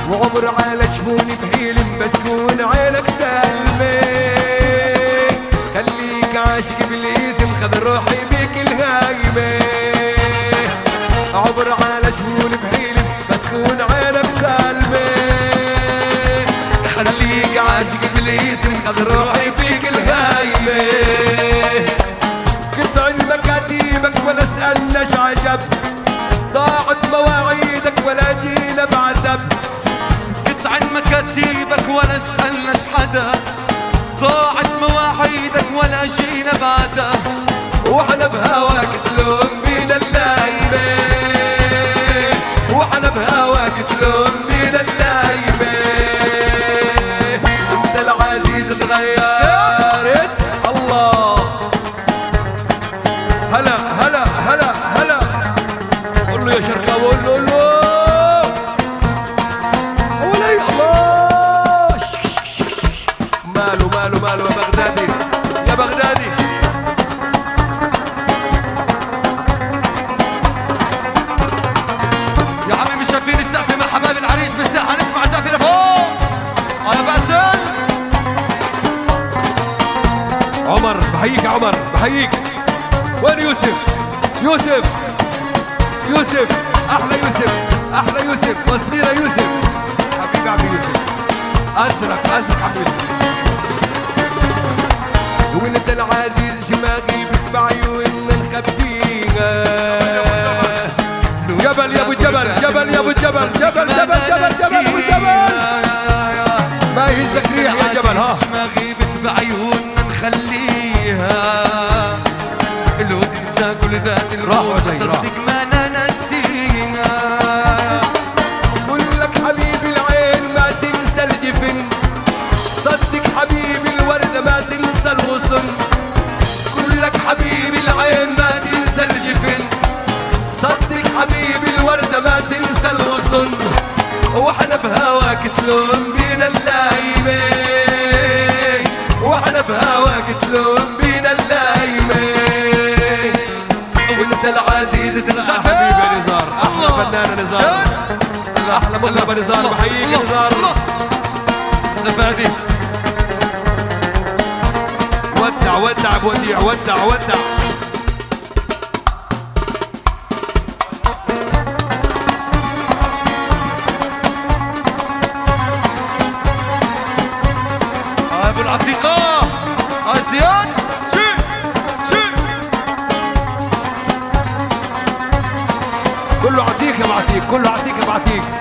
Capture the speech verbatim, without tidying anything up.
وعمر على جفوني بحيل بسكون عينك سلمي. خليك عاشق بالاسم خذ روحي بيك الهايمة. عمر على جفوني بحيل بسكون عينك سلمي. خليك عاشق بالاسم خذ روحي بيك الهايمة. كنت عند مكاتيبك ولا اسألناش عجب. ضاعت مواعيدك ولا جينا بعتب. كنت عند مكاتيبك ولا سألناش حدا. ضاعت مواعيدك ولا جينا بعدها. واحنا بهواك تلوم بينا اللايمة. واحنا بهواك تلوم بينا اللايمة. انت العزيز تغيرت الله. هلا هلا هلا هلا. قول له يا شرقاوي قول له قول له ولي الله. ماله ماله ماله يا بغدادي يا بغدادي. يا عمي مش شايفين السقف مع حبايب العريس بالساحة. نسمع سقف لفوق. اه يا باسل. عمر بحييك يا عمر بحييك. وين يوسف؟ يوسف يوسف احلى يوسف احلى يوسف والصغيرة يوسف. حبيبي عم يوسف ازرق ازرق عم يوسف. وين انت العزيز شماغي بك بعيوننا نخبيها. جبل يا ابو جبل جبل يا ابو جبل جبل جبل جبل جبل ابو جبل. ما يهزك ريح يا جبل. ها شماغي بعيوننا نخليها. لو تنسى كل ذات الروح صدق ما انا نسيها. قول لك حبيبي العين ما تنسى الجفن. صدق حبيبي الوردة ما تنسى الغصن. قول لك حبيبي العين ما تنسى الجفن. صدق حبيبي الوردة ما تنسى الغصن. واحنا بهواك تلوم بينا اللايمة. واحنا بهواك تلوم بينا اللايمة. وانت العزيز تلقى حبيبي يا نزار. احلى فنانة نزار. احلى مطربة نزار. بحييك يا نزار. نفادي ودع ودع بوديع ودع ودع. ابو العتيقة. اه زياد شي شي. كله عتيق يا بعتيق كله عتيق يا بعتيق.